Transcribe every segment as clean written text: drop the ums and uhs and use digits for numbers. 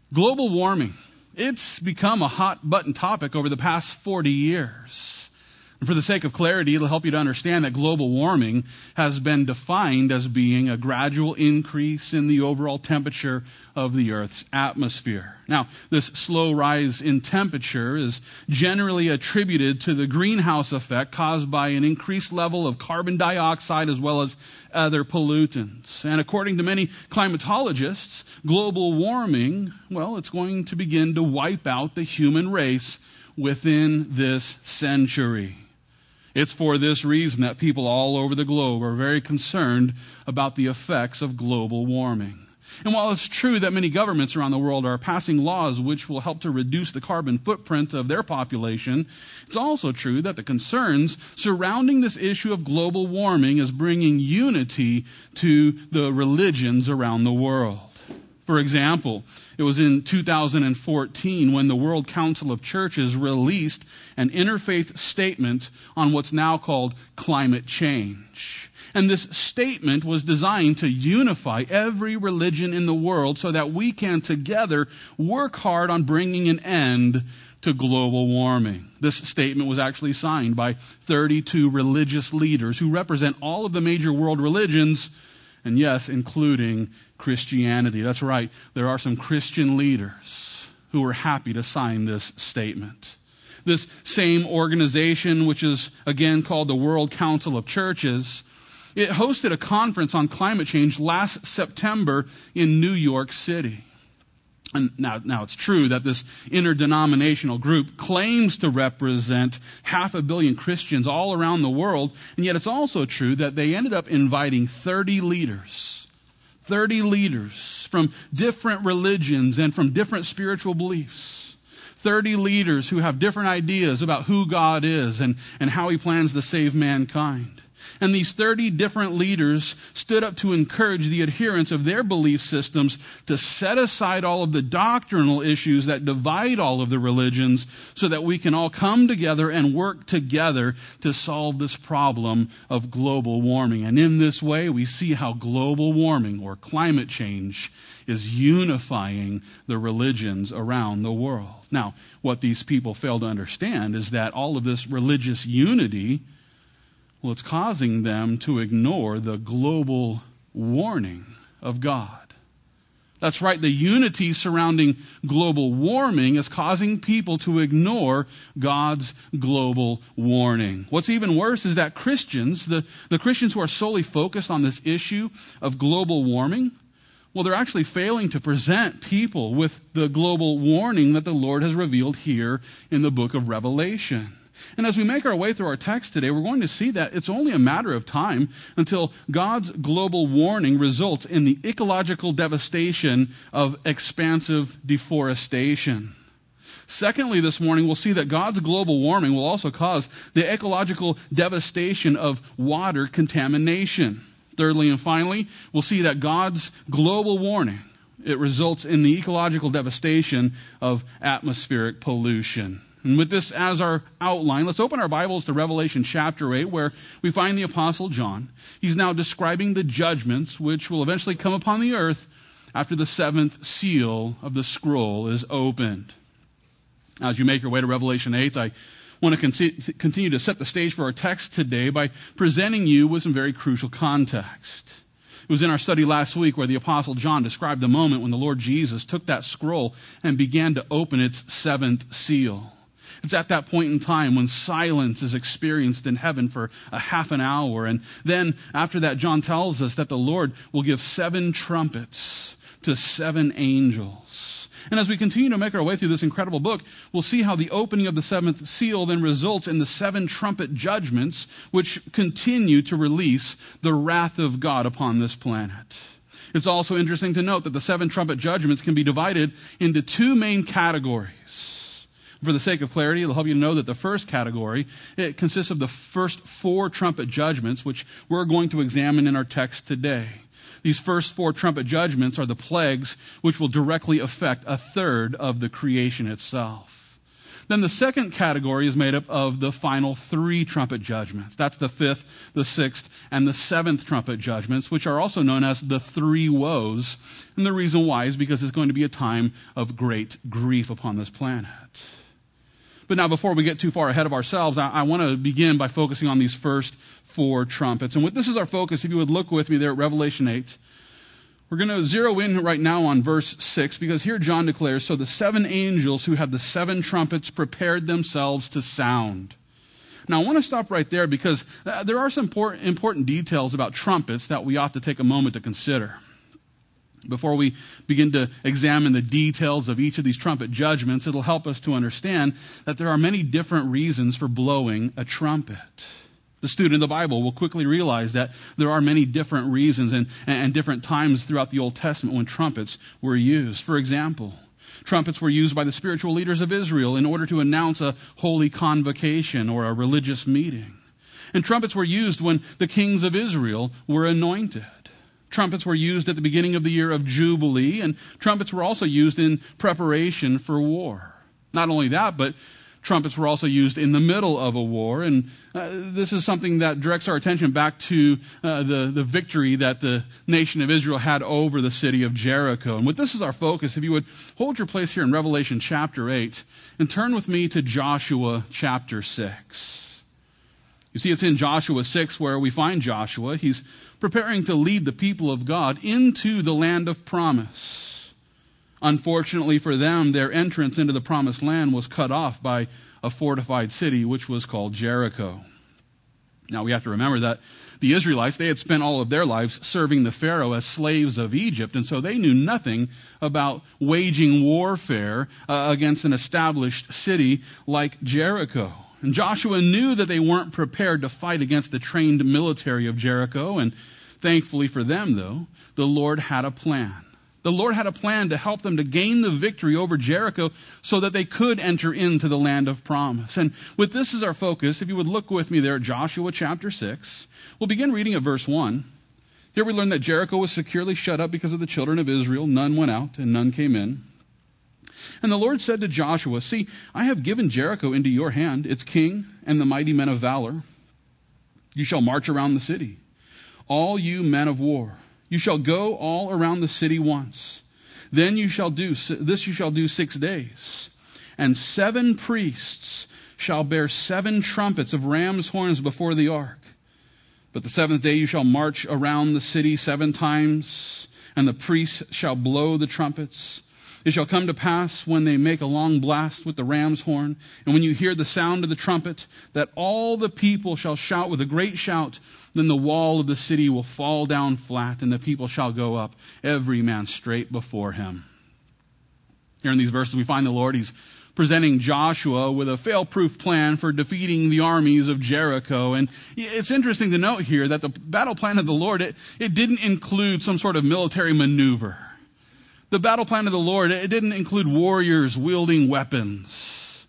Global warming. It's become a hot button topic over the past 40 years. And for the sake of clarity, it'll help you to understand that global warming has been defined as being a gradual increase in the overall temperature of the Earth's atmosphere. Now, this slow rise in temperature is generally attributed to the greenhouse effect caused by an increased level of carbon dioxide as well as other pollutants. And according to many climatologists, global warming, well, it's going to begin to wipe out the human race within this century. It's for this reason that people all over the globe are very concerned about the effects of global warming. And while it's true that many governments around the world are passing laws which will help to reduce the carbon footprint of their population, it's also true that the concerns surrounding this issue of global warming is bringing unity to the religions around the world. For example, it was in 2014 when the World Council of Churches released an interfaith statement on what's now called climate change. And this statement was designed to unify every religion in the world so that we can together work hard on bringing an end to global warming. This statement was actually signed by 32 religious leaders who represent all of the major world religions, and yes, including Christianity. That's right, there are some Christian leaders who were happy to sign this statement. This same organization, which is again called the World Council of Churches, it hosted a conference on climate change last September in New York City. And now it's true that this interdenominational group claims to represent 500 million Christians all around the world, and yet it's also true that they ended up inviting 30 leaders from different religions and from different spiritual beliefs. 30 leaders who have different ideas about who God is and how he plans to save mankind. And these 30 different leaders stood up to encourage the adherents of their belief systems to set aside all of the doctrinal issues that divide all of the religions so that we can all come together and work together to solve this problem of global warming. And in this way, we see how global warming or climate change is unifying the religions around the world. Now, what these people fail to understand is that all of this religious unity, well, it's causing them to ignore the global warning of God. That's right, the unity surrounding global warming is causing people to ignore God's global warning. What's even worse is that Christians, the Christians who are solely focused on this issue of global warming, well, they're actually failing to present people with the global warning that the Lord has revealed here in the book of Revelation. And as we make our way through our text today, we're going to see that it's only a matter of time until God's global warning results in the ecological devastation of expansive deforestation. Secondly, this morning, we'll see that God's global warming will also cause the ecological devastation of water contamination. Thirdly and finally, we'll see that God's global warning, it results in the ecological devastation of atmospheric pollution. And with this as our outline, let's open our Bibles to Revelation chapter 8, where we find the Apostle John. He's now describing the judgments which will eventually come upon the earth after the seventh seal of the scroll is opened. As you make your way to Revelation 8, I want to continue to set the stage for our text today by presenting you with some very crucial context. It was in our study last week where the Apostle John described the moment when the Lord Jesus took that scroll and began to open its seventh seal. It's at that point in time when silence is experienced in heaven for a half an hour. And then after that, John tells us that the Lord will give 7 trumpets to 7 angels. And as we continue to make our way through this incredible book, we'll see how the opening of the 7th seal then results in the 7 trumpet judgments, which continue to release the wrath of God upon this planet. It's also interesting to note that the 7 trumpet judgments can be divided into 2 main categories. For the sake of clarity, it'll help you to know that the first category, it consists of the first 4 trumpet judgments, which we're going to examine in our text today. These first 4 trumpet judgments are the plagues which will directly affect a third of the creation itself. Then the second category is made up of the final 3 trumpet judgments. That's the 5th, the 6th, and the 7th trumpet judgments, which are also known as the 3 woes. And the reason why is because it's going to be a time of great grief upon this planet. But now, before we get too far ahead of ourselves, I want to begin by focusing on these first 4 trumpets. And this is our focus. If you would look with me there at Revelation 8, we're going to zero in right now on verse 6, because here John declares, "So the 7 angels who had the 7 trumpets prepared themselves to sound." Now, I want to stop right there because there are some important details about trumpets that we ought to take a moment to consider. Before we begin to examine the details of each of these trumpet judgments, it'll help us to understand that there are many different reasons for blowing a trumpet. The student of the Bible will quickly realize that there are many different reasons and different times throughout the Old Testament when trumpets were used. For example, trumpets were used by the spiritual leaders of Israel in order to announce a holy convocation or a religious meeting. And trumpets were used when the kings of Israel were anointed. Trumpets were used at the beginning of the year of Jubilee, and trumpets were also used in preparation for war. Not only that, but trumpets were also used in the middle of a war, and this is something that directs our attention back to the victory that the nation of Israel had over the city of Jericho. And this is our focus. If you would hold your place here in Revelation chapter 8 and turn with me to Joshua chapter 6. You see, it's in Joshua 6 where we find Joshua. He's preparing to lead the people of God into the land of promise. Unfortunately for them, their entrance into the promised land was cut off by a fortified city, which was called Jericho. Now, we have to remember that the Israelites, they had spent all of their lives serving the Pharaoh as slaves of Egypt, and so they knew nothing about waging warfare against an established city like Jericho. And Joshua knew that they weren't prepared to fight against the trained military of Jericho, and thankfully for them, though, the Lord had a plan. The Lord had a plan to help them to gain the victory over Jericho so that they could enter into the land of promise. And with this as our focus, if you would look with me there at Joshua chapter 6, we'll begin reading at verse 1. Here we learn that Jericho was securely shut up because of the children of Israel. None went out and none came in. And the Lord said to Joshua, "See, I have given Jericho into your hand, its king and the mighty men of valor. You shall march around the city, all you men of war. You shall go all around the city once. Then you shall do 6 days. And 7 priests shall bear 7 trumpets of ram's horns before the ark. But the 7th day you shall march around the city 7 times, and the priests shall blow the trumpets. It shall come to pass when they make a long blast with the ram's horn, and when you hear the sound of the trumpet, that all the people shall shout with a great shout. Then the wall of the city will fall down flat, and the people shall go up, every man straight before him." Here in these verses we find the Lord, he's presenting Joshua with a fail-proof plan for defeating the armies of Jericho. And it's interesting to note here that the battle plan of the Lord, it didn't include some sort of military maneuver. The battle plan of the Lord, it didn't include warriors wielding weapons.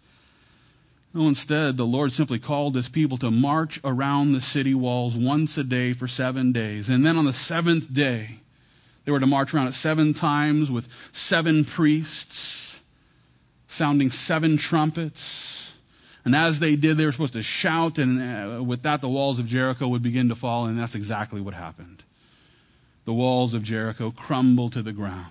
No, instead, the Lord simply called his people to march around the city walls once a day for 7 days. And then on the 7th day, they were to march around it 7 times with 7 priests, sounding 7 trumpets. And as they did, they were supposed to shout, and with that, the walls of Jericho would begin to fall, and that's exactly what happened. The walls of Jericho crumbled to the ground.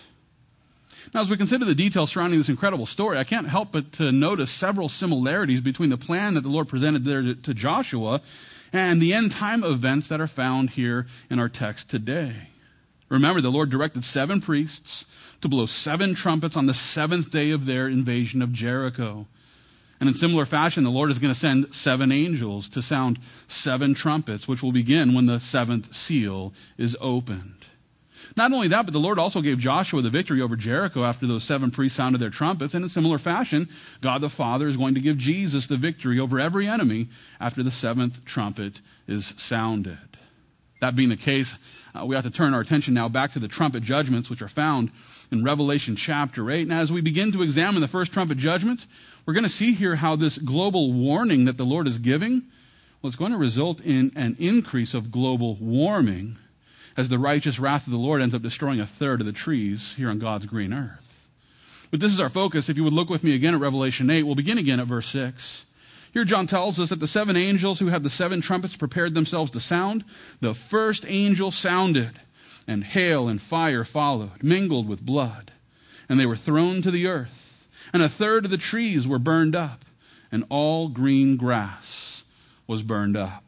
Now, as we consider the details surrounding this incredible story, I can't help but to notice several similarities between the plan that the Lord presented there to Joshua and the end time events that are found here in our text today. Remember, the Lord directed 7 priests to blow 7 trumpets on the 7th day of their invasion of Jericho. And in similar fashion, the Lord is going to send 7 angels to sound 7 trumpets, which will begin when the 7th seal is opened. Not only that, but the Lord also gave Joshua the victory over Jericho after those 7 priests sounded their trumpets. And in similar fashion, God the Father is going to give Jesus the victory over every enemy after the 7th trumpet is sounded. That being the case, we have to turn our attention now back to the trumpet judgments, which are found in Revelation chapter 8. And as we begin to examine the first trumpet judgment, we're going to see here how this global warning that the Lord is giving, well, it's going to result in an increase of global warming as the righteous wrath of the Lord ends up destroying 1/3 of the trees here on God's green earth. But this is our focus. If you would look with me again at Revelation 8, we'll begin again at verse 6. Here John tells us that the 7 angels who had the 7 trumpets prepared themselves to sound. The first angel sounded, and hail and fire followed, mingled with blood. And they were thrown to the earth. And a third of the trees were burned up, and all green grass was burned up.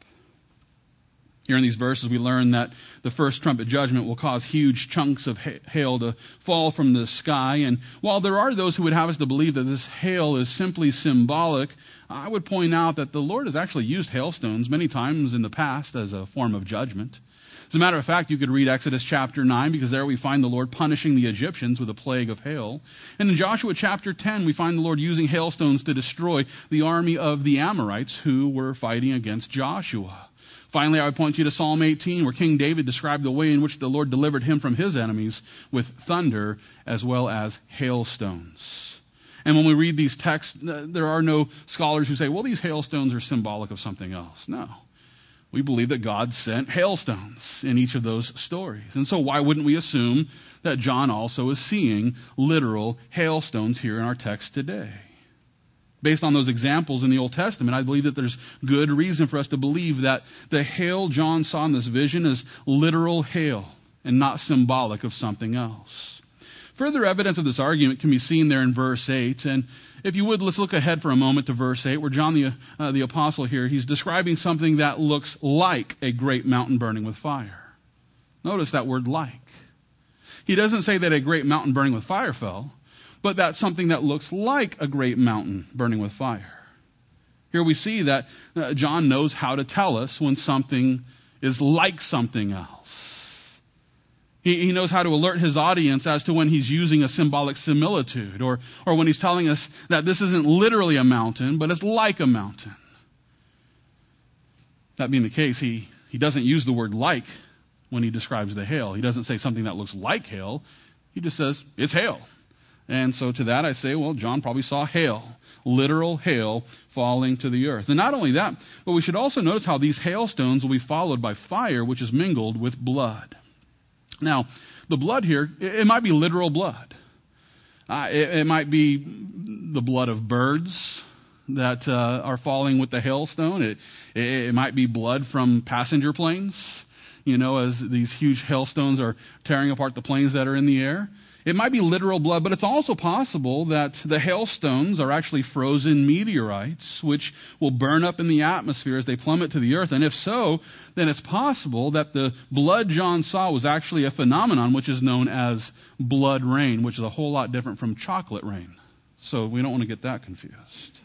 Here in these verses, we learn that the first trumpet judgment will cause huge chunks of hail to fall from the sky. And while there are those who would have us to believe that this hail is simply symbolic, I would point out that the Lord has actually used hailstones many times in the past as a form of judgment. As a matter of fact, you could read Exodus chapter 9, because there we find the Lord punishing the Egyptians with a plague of hail. And in Joshua chapter 10, we find the Lord using hailstones to destroy the army of the Amorites who were fighting against Joshua. Finally, I would point you to Psalm 18, where King David described the way in which the Lord delivered him from his enemies with thunder as well as hailstones. And when we read these texts, there are no scholars who say, well, these hailstones are symbolic of something else. No. We believe that God sent hailstones in each of those stories. And so why wouldn't we assume that John also is seeing literal hailstones here in our text today? Based on those examples in the Old Testament, I believe that there's good reason for us to believe that the hail John saw in this vision is literal hail and not symbolic of something else. Further evidence of this argument can be seen there in verse 8. And if you would, let's look ahead for a moment to verse 8, where John the apostle here, he's describing something that looks like a great mountain burning with fire. Notice that word like. He doesn't say that a great mountain burning with fire fell, but that's something that looks like a great mountain burning with fire. Here we see that John knows how to tell us when something is like something else. He knows how to alert his audience as to when he's using a symbolic similitude, or when he's telling us that this isn't literally a mountain, but it's like a mountain. That being the case, he doesn't use the word like when he describes the hail. He doesn't say something that looks like hail. He just says, it's hail. And so to that I say, well, John probably saw hail, literal hail falling to the earth. And not only that, but we should also notice how these hailstones will be followed by fire, which is mingled with blood. Now, the blood here, it might be literal blood. It might be the blood of birds that are falling with the hailstone. It might be blood from passenger planes, as these huge hailstones are tearing apart the planes that are in the air. It might be literal blood, but it's also possible that the hailstones are actually frozen meteorites, which will burn up in the atmosphere as they plummet to the earth. And if so, then it's possible that the blood John saw was actually a phenomenon which is known as blood rain, which is a whole lot different from chocolate rain. So we don't want to get that confused.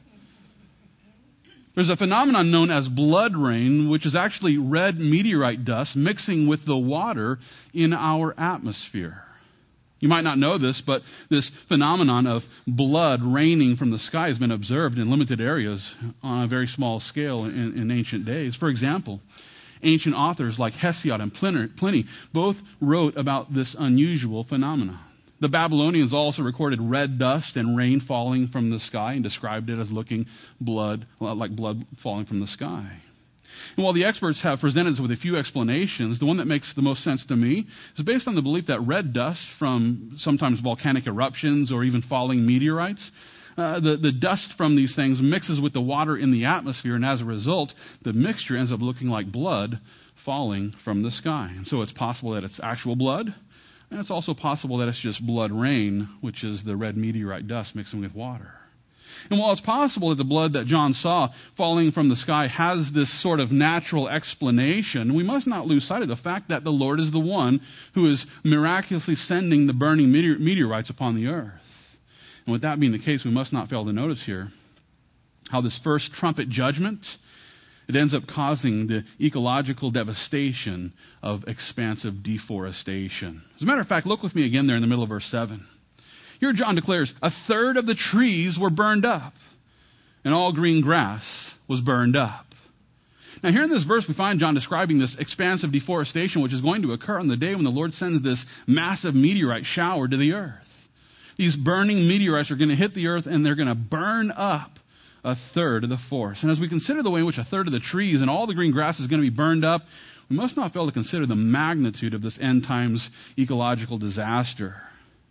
There's a phenomenon known as blood rain, which is actually red meteorite dust mixing with the water in our atmosphere. You might not know this, but this phenomenon of blood raining from the sky has been observed in limited areas on a very small scale in ancient days. For example, ancient authors like Hesiod and Pliny both wrote about this unusual phenomenon. The Babylonians also recorded red dust and rain falling from the sky and described it as looking like blood falling from the sky. And while the experts have presented us with a few explanations, the one that makes the most sense to me is based on the belief that red dust from sometimes volcanic eruptions or even falling meteorites, the dust from these things mixes with the water in the atmosphere, and as a result, the mixture ends up looking like blood falling from the sky. And so it's possible that it's actual blood, and it's also possible that it's just blood rain, which is the red meteorite dust mixing with water. And while it's possible that the blood that John saw falling from the sky has this sort of natural explanation, we must not lose sight of the fact that the Lord is the one who is miraculously sending the burning meteorites upon the earth. And with that being the case, we must not fail to notice here how this first trumpet judgment, it ends up causing the ecological devastation of expansive deforestation. As a matter of fact, look with me again there in the middle of verse 7. Here John declares, a third of the trees were burned up, and all green grass was burned up. Now here in this verse, we find John describing this expansive deforestation, which is going to occur on the day when the Lord sends this massive meteorite shower to the earth. These burning meteorites are going to hit the earth, and they're going to burn up a third of the forest. And as we consider the way in which a third of the trees and all the green grass is going to be burned up, we must not fail to consider the magnitude of this end times ecological disaster.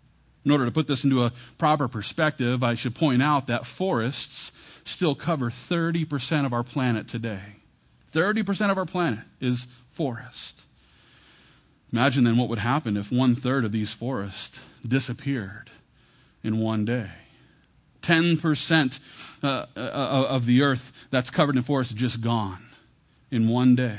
In order to put this into a proper perspective, I should point out that forests still cover 30% of our planet today. 30% of our planet is forest. Imagine then what would happen if 1/3 of these forests disappeared in one day. 10% of the earth that's covered in forest just gone in one day.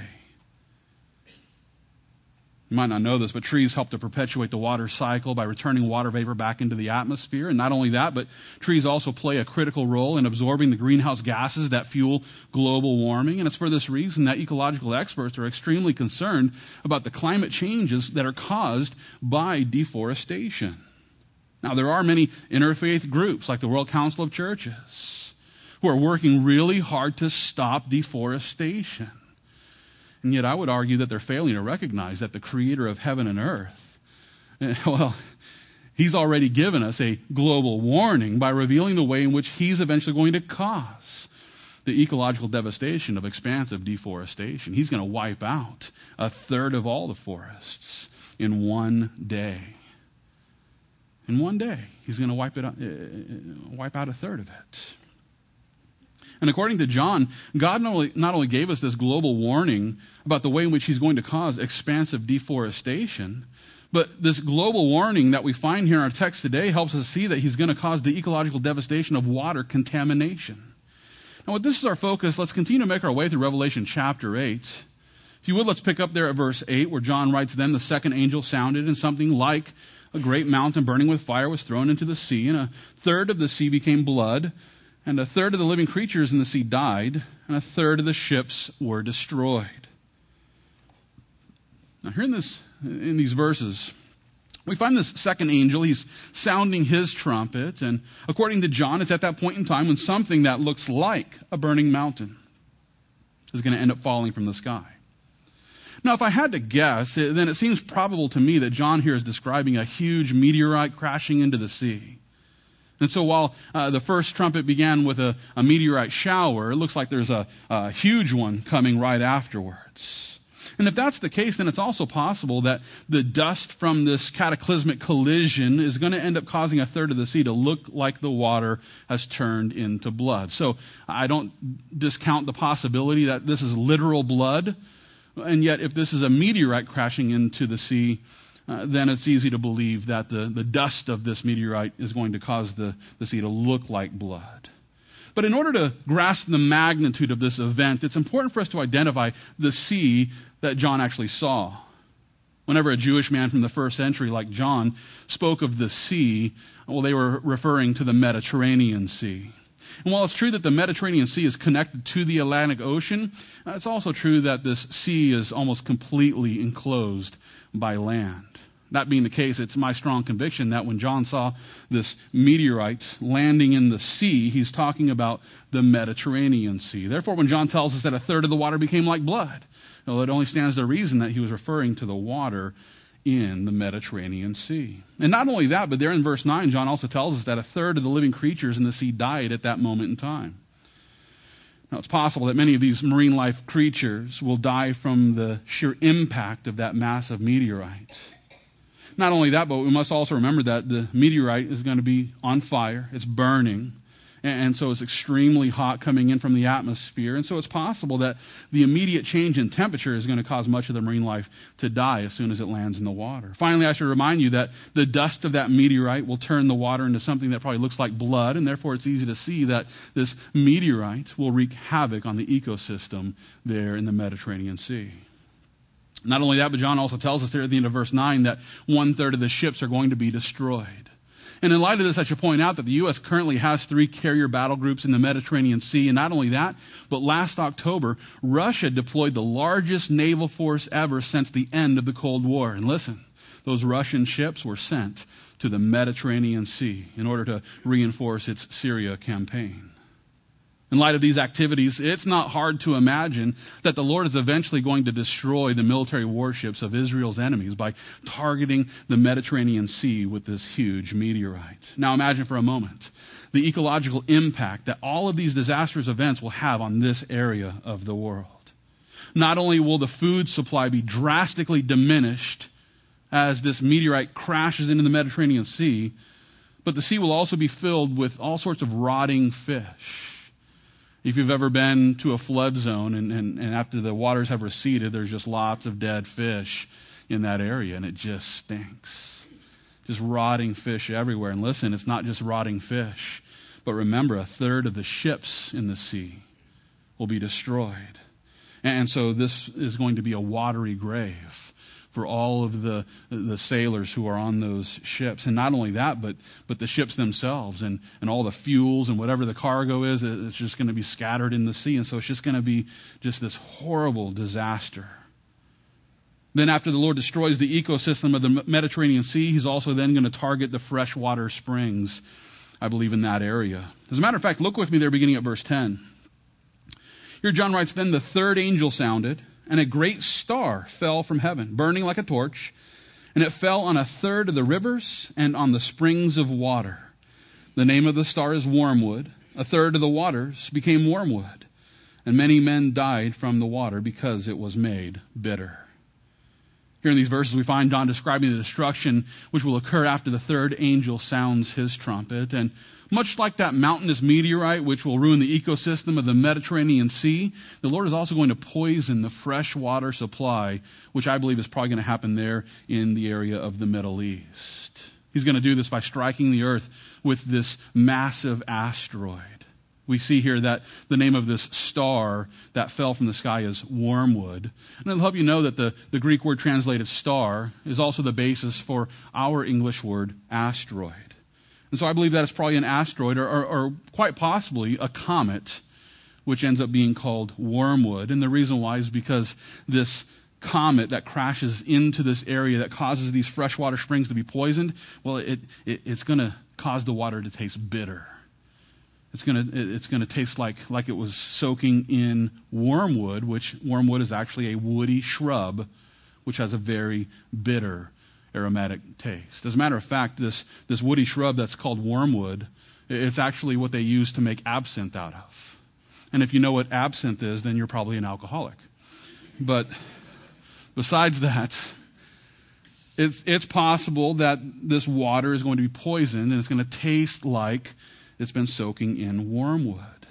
You might not know this, but trees help to perpetuate the water cycle by returning water vapor back into the atmosphere. And not only that, but trees also play a critical role in absorbing the greenhouse gases that fuel global warming. And it's for this reason that ecological experts are extremely concerned about the climate changes that are caused by deforestation. Now, there are many interfaith groups like the World Council of Churches who are working really hard to stop deforestation. And yet I would argue that they're failing to recognize that the creator of heaven and earth, well, he's already given us a global warning by revealing the way in which he's eventually going to cause the ecological devastation of expansive deforestation. He's going to wipe out 1/3 of all the forests in one day. In one day, he's going to wipe out 1/3 of it. And according to John, God not only gave us this global warning about the way in which he's going to cause expansive deforestation, but this global warning that we find here in our text today helps us see that he's going to cause the ecological devastation of water contamination. Now, with this as our focus, let's continue to make our way through Revelation chapter 8. If you would, let's pick up there at verse 8, where John writes, "Then the second angel sounded, and something like a great mountain burning with fire was thrown into the sea, and 1/3 of the sea became blood, and 1/3 of the living creatures in the sea died, and 1/3 of the ships were destroyed." Now, here in these verses, we find this second angel. He's sounding his trumpet, and according to John, it's at that point in time when something that looks like a burning mountain is going to end up falling from the sky. Now, if I had to guess, then it seems probable to me that John here is describing a huge meteorite crashing into the sea. And so while the first trumpet began with a meteorite shower, it looks like there's a huge one coming right afterwards. And if that's the case, then it's also possible that the dust from this cataclysmic collision is going to end up causing 1/3 of the sea to look like the water has turned into blood. So I don't discount the possibility that this is literal blood. And yet, if this is a meteorite crashing into the sea, then it's easy to believe that the dust of this meteorite is going to cause the sea to look like blood. But in order to grasp the magnitude of this event, it's important for us to identify the sea that John actually saw. Whenever a Jewish man from the first century like John spoke of the sea, well, they were referring to the Mediterranean Sea. And while it's true that the Mediterranean Sea is connected to the Atlantic Ocean, it's also true that this sea is almost completely enclosed by land. That being the case, it's my strong conviction that when John saw this meteorite landing in the sea, he's talking about the Mediterranean Sea. Therefore, when John tells us that 1/3 of the water became like blood, well, it only stands to reason that he was referring to the water in the Mediterranean Sea. And not only that, but there in verse 9, John also tells us that 1/3 of the living creatures in the sea died at that moment in time. Now, it's possible that many of these marine life creatures will die from the sheer impact of that massive meteorite. Not only that, but we must also remember that the meteorite is going to be on fire. It's burning. And so it's extremely hot coming in from the atmosphere. And so it's possible that the immediate change in temperature is going to cause much of the marine life to die as soon as it lands in the water. Finally, I should remind you that the dust of that meteorite will turn the water into something that probably looks like blood, and therefore it's easy to see that this meteorite will wreak havoc on the ecosystem there in the Mediterranean Sea. Not only that, but John also tells us there at the end of verse 9 that 1/3 of the ships are going to be destroyed. And in light of this, I should point out that the U.S. currently has 3 carrier battle groups in the Mediterranean Sea. And not only that, but last October, Russia deployed the largest naval force ever since the end of the Cold War. And listen, those Russian ships were sent to the Mediterranean Sea in order to reinforce its Syria campaign. In light of these activities, it's not hard to imagine that the Lord is eventually going to destroy the military warships of Israel's enemies by targeting the Mediterranean Sea with this huge meteorite. Now imagine for a moment the ecological impact that all of these disastrous events will have on this area of the world. Not only will the food supply be drastically diminished as this meteorite crashes into the Mediterranean Sea, But the sea will also be filled with all sorts of rotting fish. If you've ever been to a flood zone and after the waters have receded, there's just lots of dead fish in that area, and it just stinks. Just rotting fish everywhere. And listen, it's not just rotting fish, but remember, a third of the ships in the sea will be destroyed. And so this is going to be a watery grave for all of the sailors who are on those ships. And not only that, but the ships themselves and all the fuels and whatever the cargo is, it's just going to be scattered in the sea. And so it's just going to be just this horrible disaster. Then after the Lord destroys the ecosystem of the Mediterranean Sea, he's also then going to target the freshwater springs, I believe, in that area. As a matter of fact, look with me there beginning at verse 10. Here John writes, "Then the third angel sounded, and a great star fell from heaven, burning like a torch, and it fell on a third of the rivers and on the springs of water. The name of the star is Wormwood. A third of the waters became wormwood, and many men died from the water because it was made bitter." Here in these verses, we find John describing the destruction which will occur after the third angel sounds his trumpet. And much like that mountainous meteorite which will ruin the ecosystem of the Mediterranean Sea, the Lord is also going to poison the fresh water supply, which I believe is probably going to happen there in the area of the Middle East. He's going to do this by striking the earth with this massive asteroid. We see here that the name of this star that fell from the sky is Wormwood. And it'll help you know that the Greek word translated star is also the basis for our English word asteroid. And so I believe that it's probably an asteroid or quite possibly a comet, which ends up being called Wormwood. And the reason why is because this comet that crashes into this area that causes these freshwater springs to be poisoned, well, it's going to cause the water to taste bitter. It's going to taste like it was soaking in wormwood, which wormwood is actually a woody shrub, which has a very bitter aromatic taste. As a matter of fact, this woody shrub that's called wormwood, it's actually what they use to make absinthe out of. And if you know what absinthe is, then you're probably an alcoholic. But besides that, it's possible that this water is going to be poisoned and it's going to taste like it's been soaking in wormwood.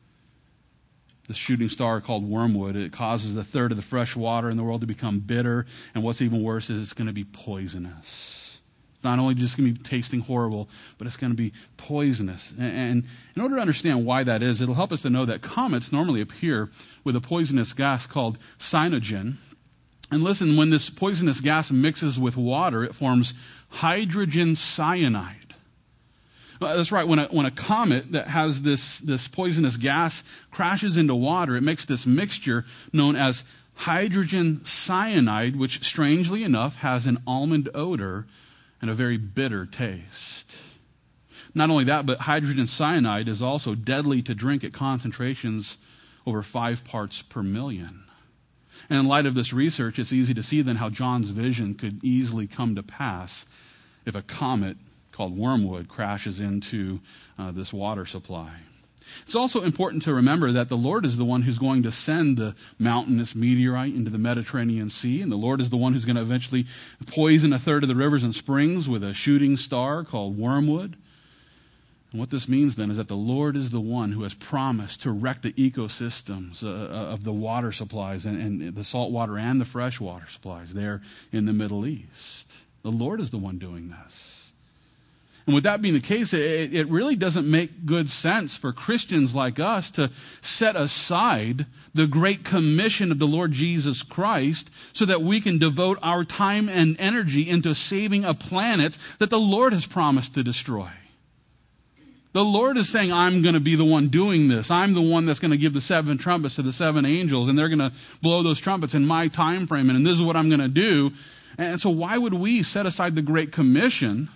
The shooting star called Wormwood, it causes a third of the fresh water in the world to become bitter, and what's even worse is it's going to be poisonous. It's not only just going to be tasting horrible, but it's going to be poisonous. And in order to understand why that is, it'll help us to know that comets normally appear with a poisonous gas called cyanogen. And listen, when this poisonous gas mixes with water, it forms hydrogen cyanide. That's right. When a comet that has this poisonous gas crashes into water, it makes this mixture known as hydrogen cyanide, which strangely enough has an almond odor and a very bitter taste. Not only that, but hydrogen cyanide is also deadly to drink at concentrations over 5 parts per million. And in light of this research, it's easy to see then how John's vision could easily come to pass if a comet called Wormwood crashes into this water supply. It's also important to remember that the Lord is the one who's going to send the mountainous meteorite into the Mediterranean Sea, and the Lord is the one who's going to eventually poison a third of the rivers and springs with a shooting star called Wormwood. And what this means then is that the Lord is the one who has promised to wreck the ecosystems of the water supplies and the salt water and the fresh water supplies there in the Middle East. The Lord is the one doing this. And with that being the case, it really doesn't make good sense for Christians like us to set aside the great commission of the Lord Jesus Christ so that we can devote our time and energy into saving a planet that the Lord has promised to destroy. The Lord is saying, I'm going to be the one doing this. I'm the one that's going to give the 7 trumpets to the 7 angels, and they're going to blow those trumpets in my time frame, and this is what I'm going to do. And so why would we set aside the Great Commission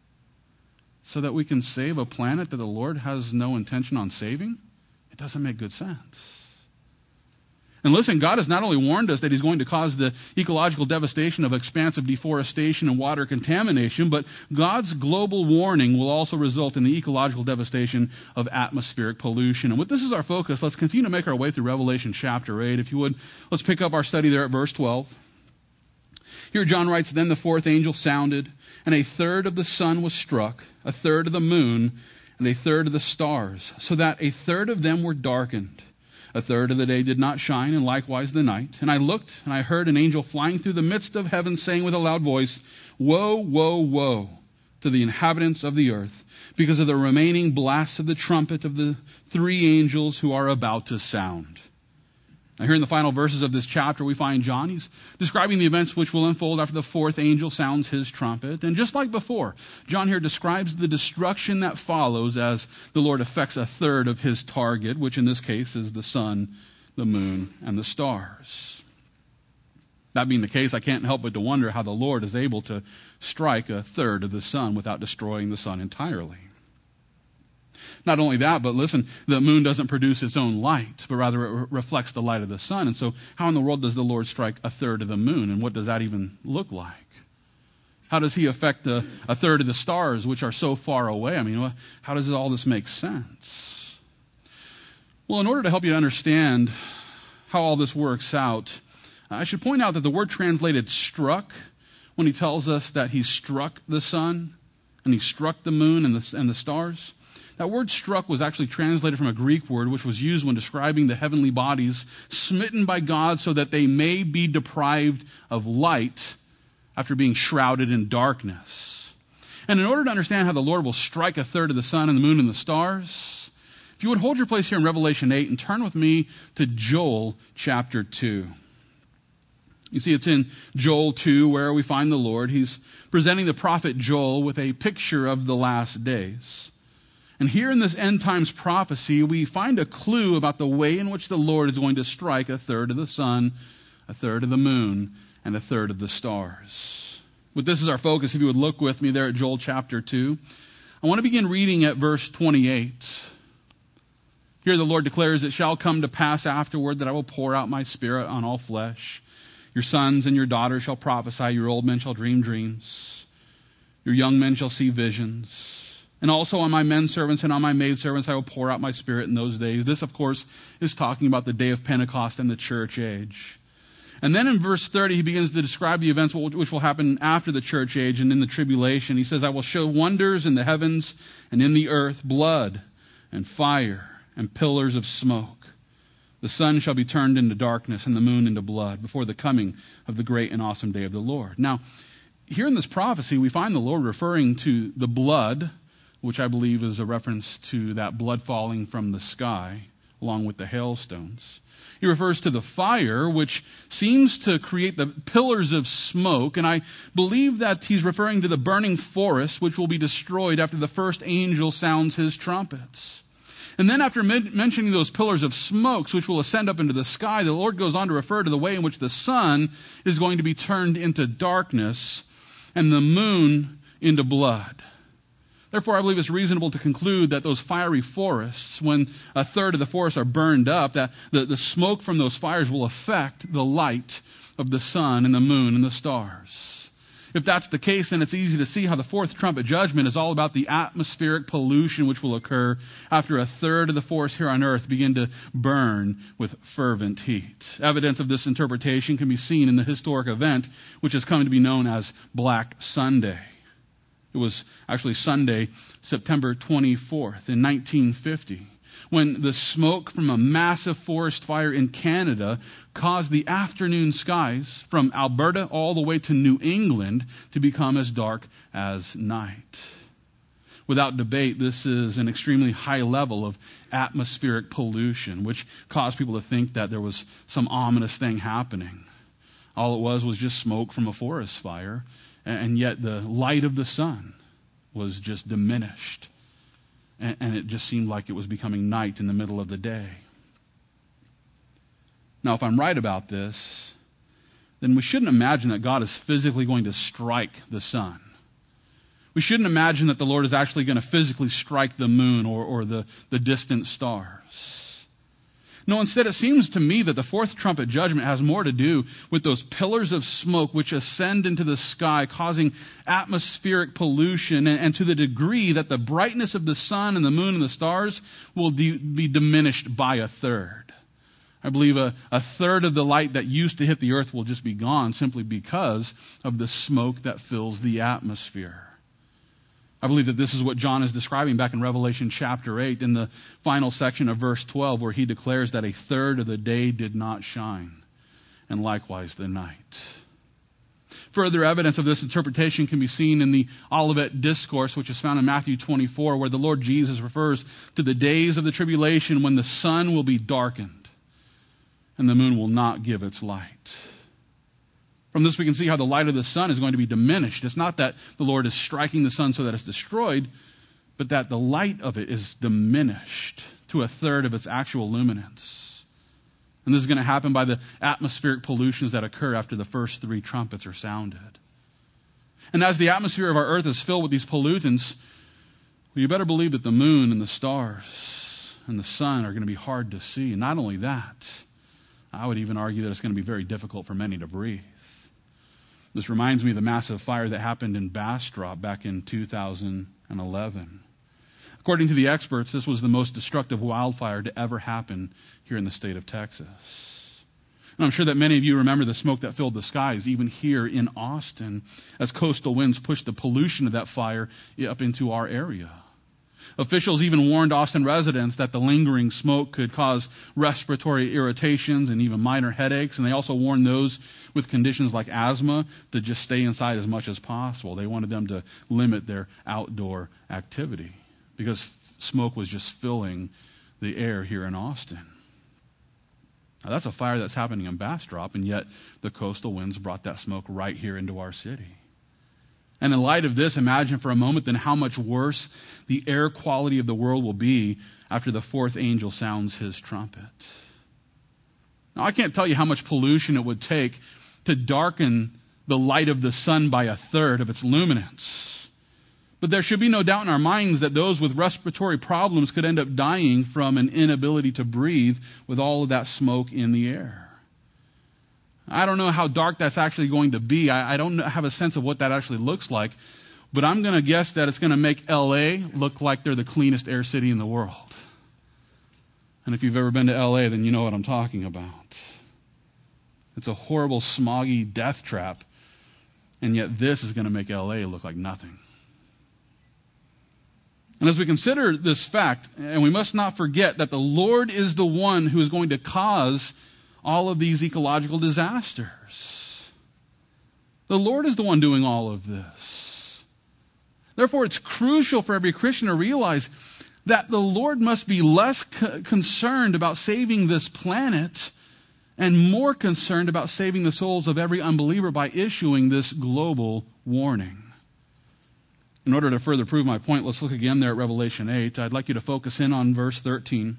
so that we can save a planet that the Lord has no intention on saving? It doesn't make good sense. And listen, God has not only warned us that he's going to cause the ecological devastation of expansive deforestation and water contamination, but God's global warning will also result in the ecological devastation of atmospheric pollution. And with this as our focus, let's continue to make our way through Revelation chapter 8. If you would, let's pick up our study there at verse 12. Here John writes, then the fourth angel sounded, and a third of the sun was struck, a third of the moon, and a third of the stars, so that a third of them were darkened. A third of the day did not shine, and likewise the night. And I looked, and I heard an angel flying through the midst of heaven, saying with a loud voice, woe, woe, woe to the inhabitants of the earth, because of the remaining blasts of the trumpet of the three angels who are about to sound. Now, here in the final verses of this chapter, we find John. He's describing the events which will unfold after the fourth angel sounds his trumpet. And just like before, John here describes the destruction that follows as the Lord affects a third of his target, which in this case is the sun, the moon, and the stars. That being the case, I can't help but to wonder how the Lord is able to strike a third of the sun without destroying the sun entirely. Not only that, but listen, the moon doesn't produce its own light, but rather it reflects the light of the sun. And so how in the world does the Lord strike a third of the moon? And what does that even look like? How does he affect a third of the stars, which are so far away? I mean, how does all this make sense? Well, in order to help you understand how all this works out, I should point out that the word translated struck, when he tells us that he struck the sun and he struck the moon and the stars, that word struck was actually translated from a Greek word which was used when describing the heavenly bodies smitten by God so that they may be deprived of light after being shrouded in darkness. And in order to understand how the Lord will strike a third of the sun and the moon and the stars, if you would hold your place here in Revelation 8 and turn with me to Joel chapter 2. You see, it's in Joel 2 where we find the Lord. He's presenting the prophet Joel with a picture of the last days. And here in this end times prophecy, we find a clue about the way in which the Lord is going to strike a third of the sun, a third of the moon, and a third of the stars. With this as our focus, if you would look with me there at Joel chapter 2, I want to begin reading at verse 28. Here the Lord declares, it shall come to pass afterward that I will pour out my spirit on all flesh. Your sons and your daughters shall prophesy, your old men shall dream dreams, your young men shall see visions. And also on my men servants and on my maid servants I will pour out my spirit in those days. This, of course, is talking about the day of Pentecost and the church age. And then in verse 30, he begins to describe the events which will happen after the church age and in the tribulation. He says, I will show wonders in the heavens and in the earth, blood and fire and pillars of smoke. The sun shall be turned into darkness and the moon into blood before the coming of the great and awesome day of the Lord. Now, here in this prophecy, we find the Lord referring to the blood, which I believe is a reference to that blood falling from the sky, along with the hailstones. He refers to the fire, which seems to create the pillars of smoke, and I believe that he's referring to the burning forest, which will be destroyed after the first angel sounds his trumpets. And then after mentioning those pillars of smokes, which will ascend up into the sky, the Lord goes on to refer to the way in which the sun is going to be turned into darkness and the moon into blood. Therefore, I believe it's reasonable to conclude that those fiery forests, when a third of the forests are burned up, that the smoke from those fires will affect the light of the sun and the moon and the stars. If that's the case, then it's easy to see how the fourth trumpet judgment is all about the atmospheric pollution which will occur after a third of the forests here on earth begin to burn with fervent heat. Evidence of this interpretation can be seen in the historic event which has come to be known as Black Sunday. It was actually Sunday, September 24th in 1950, when the smoke from a massive forest fire in Canada caused the afternoon skies from Alberta all the way to New England to become as dark as night. Without debate, this is an extremely high level of atmospheric pollution, which caused people to think that there was some ominous thing happening. All it was just smoke from a forest fire. And yet the light of the sun was just diminished. And it just seemed like it was becoming night in the middle of the day. Now, if I'm right about this, then we shouldn't imagine that God is physically going to strike the sun. We shouldn't imagine that the Lord is actually going to physically strike the moon or the distant stars. No, instead it seems to me that the fourth trumpet judgment has more to do with those pillars of smoke which ascend into the sky, causing atmospheric pollution, and to the degree that the brightness of the sun and the moon and the stars will be diminished by a third. I believe a third of the light that used to hit the earth will just be gone simply because of the smoke that fills the atmosphere. I believe that this is what John is describing back in Revelation chapter 8 in the final section of verse 12, where he declares that a third of the day did not shine, and likewise the night. Further evidence of this interpretation can be seen in the Olivet Discourse, which is found in Matthew 24, where the Lord Jesus refers to the days of the tribulation when the sun will be darkened and the moon will not give its light. From this we can see how the light of the sun is going to be diminished. It's not that the Lord is striking the sun so that it's destroyed, but that the light of it is diminished to a third of its actual luminance. And this is going to happen by the atmospheric pollutions that occur after the first 3 trumpets are sounded. And as the atmosphere of our earth is filled with these pollutants, well, you better believe that the moon and the stars and the sun are going to be hard to see. And not only that, I would even argue that it's going to be very difficult for many to breathe. This reminds me of the massive fire that happened in Bastrop back in 2011. According to the experts, this was the most destructive wildfire to ever happen here in the state of Texas. And I'm sure that many of you remember the smoke that filled the skies, even here in Austin, as coastal winds pushed the pollution of that fire up into our area. Officials even warned Austin residents that the lingering smoke could cause respiratory irritations and even minor headaches. And they also warned those with conditions like asthma to just stay inside as much as possible. They wanted them to limit their outdoor activity because smoke was just filling the air here in Austin. Now, that's a fire that's happening in Bastrop, and yet the coastal winds brought that smoke right here into our city. And in light of this, imagine for a moment then how much worse the air quality of the world will be after the 4th angel sounds his trumpet. Now, I can't tell you how much pollution it would take to darken the light of the sun by a third of its luminance. But there should be no doubt in our minds that those with respiratory problems could end up dying from an inability to breathe with all of that smoke in the air. I don't know how dark that's actually going to be. I don't have a sense of what that actually looks like. But I'm going to guess that it's going to make L.A. look like they're the cleanest air city in the world. And if you've ever been to L.A., then you know what I'm talking about. It's a horrible, smoggy death trap. And yet this is going to make L.A. look like nothing. And as we consider this fact, and we must not forget that the Lord is the one who is going to cause all of these ecological disasters. The Lord is the one doing all of this. Therefore, it's crucial for every Christian to realize that the Lord must be less concerned about saving this planet and more concerned about saving the souls of every unbeliever by issuing this global warning. In order to further prove my point, let's look again there at Revelation 8. I'd like you to focus in on verse 13.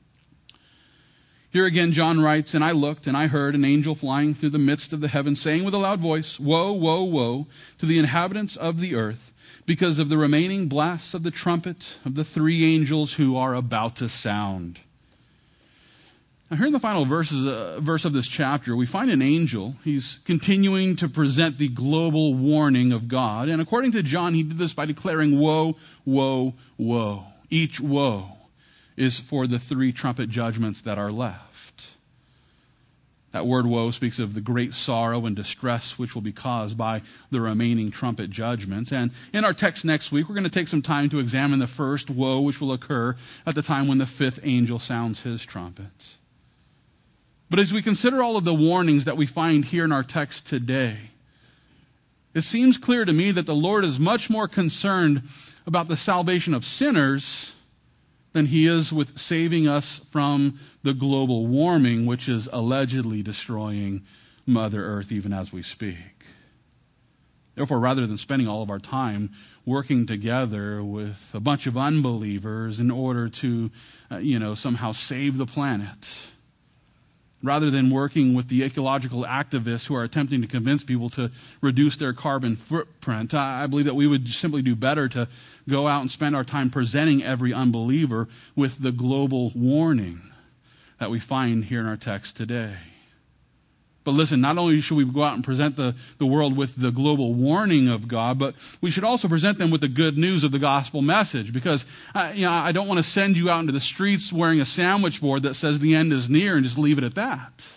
Here again, John writes, "And I looked, and I heard an angel flying through the midst of the heavens, saying with a loud voice, 'Woe, woe, woe to the inhabitants of the earth, because of the remaining blasts of the trumpet of the 3 angels who are about to sound.'" Now, here in the final verse of this chapter, we find an angel. He's continuing to present the global warning of God. And according to John, he did this by declaring, "Woe, woe, woe." Each woe is for the 3 trumpet judgments that are left. That word woe speaks of the great sorrow and distress which will be caused by the remaining trumpet judgments. And in our text next week, we're going to take some time to examine the first woe which will occur at the time when the 5th angel sounds his trumpet. But as we consider all of the warnings that we find here in our text today, it seems clear to me that the Lord is much more concerned about the salvation of sinners than he is with saving us from the global warming, which is allegedly destroying Mother Earth even as we speak. Therefore, rather than spending all of our time working together with a bunch of unbelievers in order to, somehow save the planet, rather than working with the ecological activists who are attempting to convince people to reduce their carbon footprint, I believe that we would simply do better to go out and spend our time presenting every unbeliever with the global warning that we find here in our text today. But listen, not only should we go out and present the world with the global warning of God, but we should also present them with the good news of the gospel message. Because I don't want to send you out into the streets wearing a sandwich board that says the end is near and just leave it at that.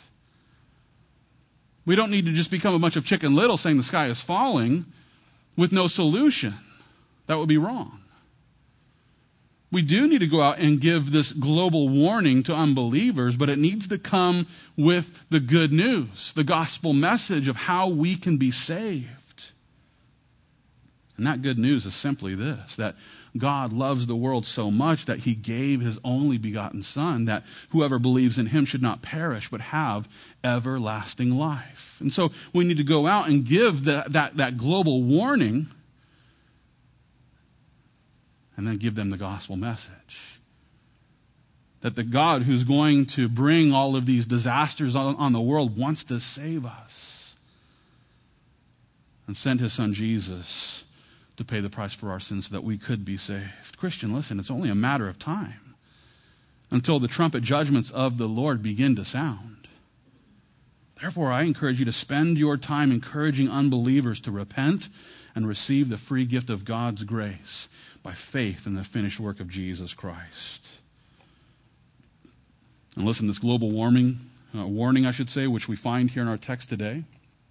We don't need to just become a bunch of Chicken Little saying the sky is falling with no solution. That would be wrong. We do need to go out and give this global warning to unbelievers, but it needs to come with the good news, the gospel message of how we can be saved. And that good news is simply this, that God loves the world so much that he gave his only begotten Son, that whoever believes in him should not perish, but have everlasting life. And so we need to go out and give that global warning, and then give them the gospel message. That the God who's going to bring all of these disasters on the world wants to save us. And sent his Son Jesus to pay the price for our sins so that we could be saved. Christian, listen, it's only a matter of time until the trumpet judgments of the Lord begin to sound. Therefore, I encourage you to spend your time encouraging unbelievers to repent and receive the free gift of God's grace by faith in the finished work of Jesus Christ. And listen, this global warning, which we find here in our text today,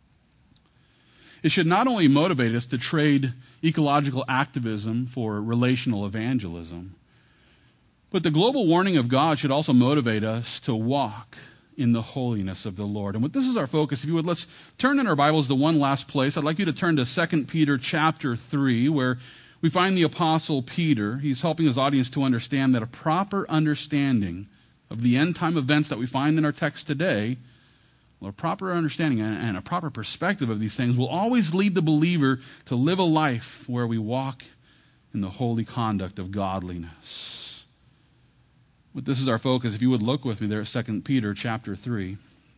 it should not only motivate us to trade ecological activism for relational evangelism, but the global warning of God should also motivate us to walk in the holiness of the Lord. And this is our focus. If you would, let's turn in our Bibles to one last place. I'd like you to turn to 2 Peter chapter 3, where we find the Apostle Peter. He's helping his audience to understand that a proper understanding of the end-time events that we find in our text today, well, a proper understanding and a proper perspective of these things will always lead the believer to live a life where we walk in the holy conduct of godliness. But this is our focus. If you would look with me there at 2 Peter chapter 3. I'd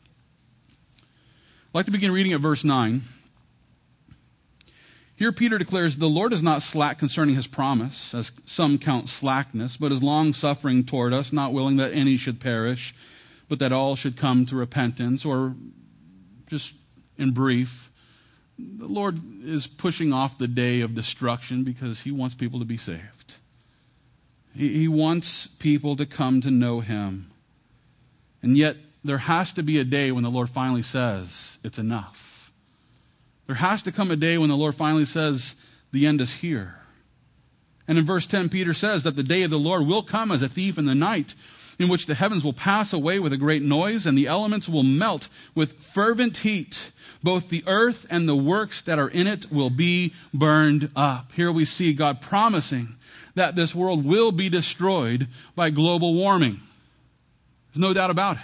like to begin reading at verse 9. Here Peter declares, "The Lord is not slack concerning his promise, as some count slackness, but is long-suffering toward us, not willing that any should perish, but that all should come to repentance." Or, just in brief, the Lord is pushing off the day of destruction because he wants people to be saved. He wants people to come to know him. And yet, there has to be a day when the Lord finally says, it's enough. There has to come a day when the Lord finally says, the end is here. And in verse 10, Peter says that the day of the Lord will come as a thief in the night, in which the heavens will pass away with a great noise, and the elements will melt with fervent heat. Both the earth and the works that are in it will be burned up. Here we see God promising that this world will be destroyed by global warming. There's no doubt about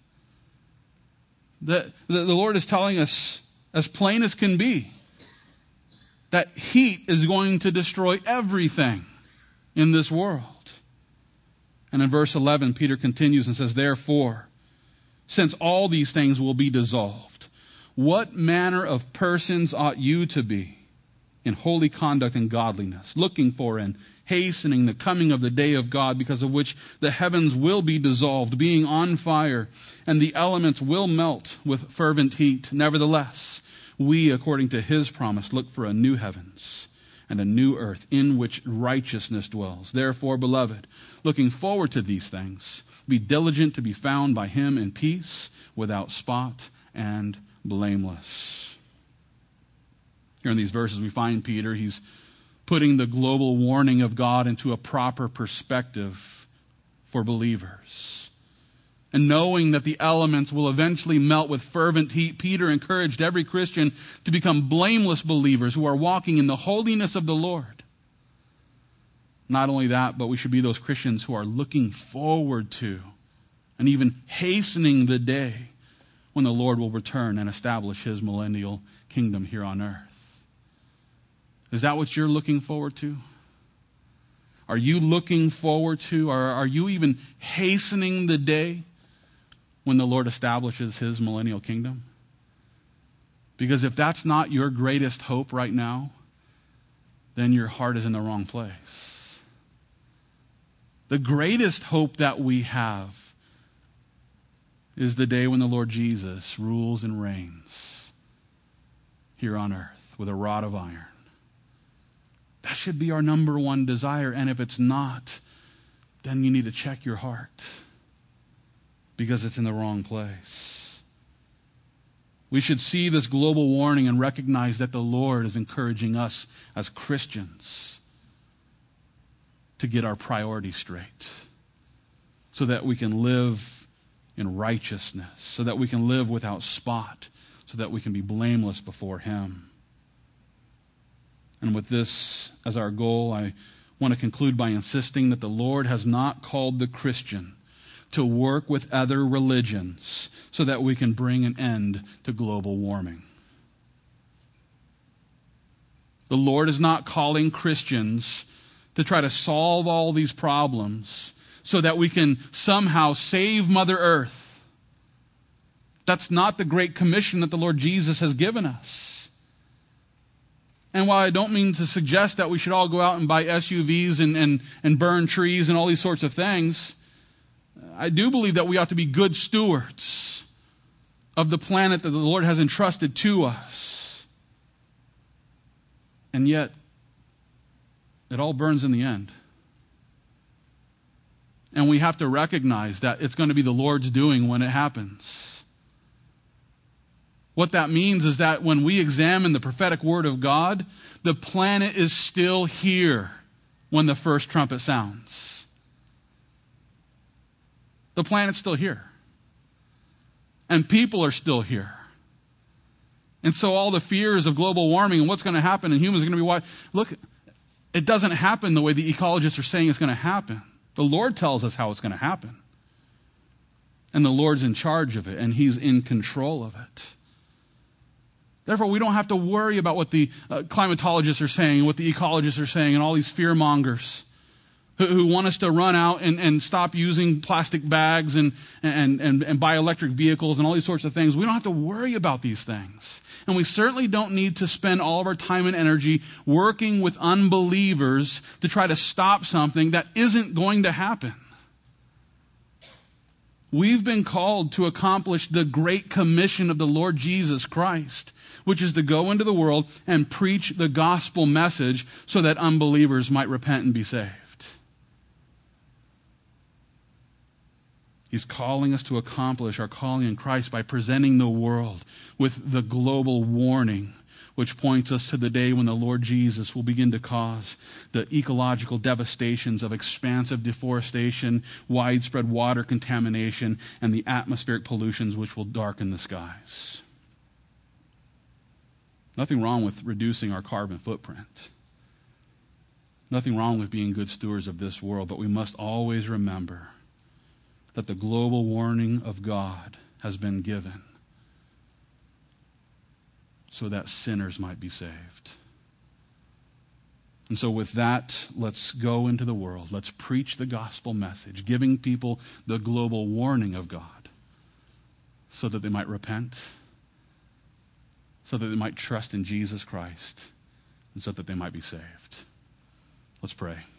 it. The Lord is telling us, as plain as can be, that heat is going to destroy everything in this world. And in verse 11, Peter continues and says, "Therefore, since all these things will be dissolved, what manner of persons ought you to be in holy conduct and godliness, looking for and hastening the coming of the day of God, because of which the heavens will be dissolved, being on fire, and the elements will melt with fervent heat. Nevertheless, we, according to his promise, look for a new heavens and a new earth in which righteousness dwells. Therefore, beloved, looking forward to these things, be diligent to be found by him in peace, without spot and blameless." Here in these verses, we find Peter, he's putting the global warning of God into a proper perspective for believers. And knowing that the elements will eventually melt with fervent heat, Peter encouraged every Christian to become blameless believers who are walking in the holiness of the Lord. Not only that, but we should be those Christians who are looking forward to and even hastening the day when the Lord will return and establish his millennial kingdom here on earth. Is that what you're looking forward to? Are you looking forward to, or are you even hastening the day when the Lord establishes his millennial kingdom? Because if that's not your greatest hope right now, then your heart is in the wrong place. The greatest hope that we have is the day when the Lord Jesus rules and reigns here on earth with a rod of iron. That should be our number one desire. And if it's not, then you need to check your heart, because it's in the wrong place. We should see this global warning and recognize that the Lord is encouraging us as Christians to get our priorities straight so that we can live in righteousness, so that we can live without spot, so that we can be blameless before Him. And with this as our goal, I want to conclude by insisting that the Lord has not called the Christian to work with other religions so that we can bring an end to global warming. The Lord is not calling Christians to try to solve all these problems so that we can somehow save Mother Earth. That's not the great commission that the Lord Jesus has given us. And while I don't mean to suggest that we should all go out and buy SUVs and burn trees and all these sorts of things, I do believe that we ought to be good stewards of the planet that the Lord has entrusted to us. And yet, it all burns in the end. And we have to recognize that it's going to be the Lord's doing when it happens. What that means is that when we examine the prophetic word of God, the planet is still here when the first trumpet sounds. The planet's still here. And people are still here. And so all the fears of global warming and what's going to happen and humans are going to be wiped. Look, it doesn't happen the way the ecologists are saying it's going to happen. The Lord tells us how it's going to happen. And the Lord's in charge of it, and He's in control of it. Therefore, we don't have to worry about what the climatologists are saying, what the ecologists are saying, and all these fear mongers who want us to run out and stop using plastic bags and buy electric vehicles and all these sorts of things. We don't have to worry about these things. And we certainly don't need to spend all of our time and energy working with unbelievers to try to stop something that isn't going to happen. We've been called to accomplish the great commission of the Lord Jesus Christ, which is to go into the world and preach the gospel message so that unbelievers might repent and be saved. He's calling us to accomplish our calling in Christ by presenting the world with the global warning, which points us to the day when the Lord Jesus will begin to cause the ecological devastations of expansive deforestation, widespread water contamination, and the atmospheric pollutions which will darken the skies. Nothing wrong with reducing our carbon footprint. Nothing wrong with being good stewards of this world, but we must always remember that the global warning of God has been given so that sinners might be saved. And so with that, let's go into the world. Let's preach the gospel message, giving people the global warning of God so that they might repent, so that they might trust in Jesus Christ, and so that they might be saved. Let's pray.